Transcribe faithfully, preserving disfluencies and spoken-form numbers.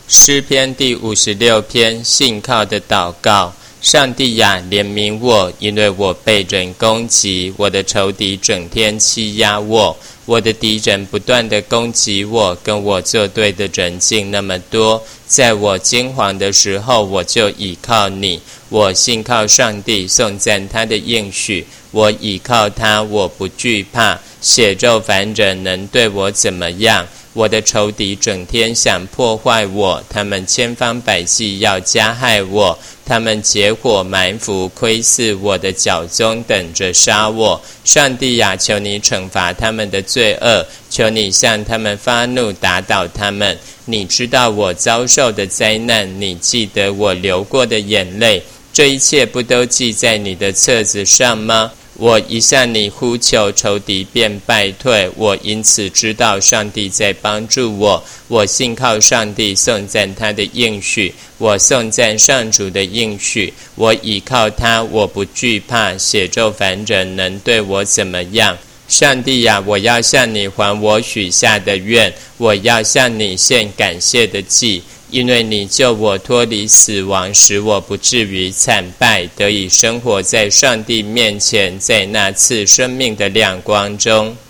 诗篇第五十六篇，信靠的祷告。上帝呀，怜悯我，因为我被人攻击，我的仇敌整天欺压我，我的敌人不断地攻击我，跟我作对的人竟那么多。在我惊惶的时候，我就倚靠你，我信靠上帝，颂赞他的应许，我倚靠他，我不惧怕。血肉凡人能对我怎么样？我的仇敌整天想破坏我，他们千方百计要加害我，他们结伙埋伏窥伺我的脚踪，等着杀我。上帝呀，求你惩罚他们的罪恶，求你向他们发怒，打倒他们。你知道我遭受的灾难，你记得我流过的眼泪，这一切不都记在你的册子上吗？我一向你呼求，仇敌便败退，我因此知道上帝在帮助我。我信靠上帝，颂赞他的应许，我颂赞上主的应许，我倚靠他，我不惧怕。血肉凡人能对我怎么样？上帝呀，我要向你还我许下的愿，我要向你献感谢的祭，因为你救我脱离死亡，使我不至于惨败，得以生活在上帝面前，在那赐生命的亮光中。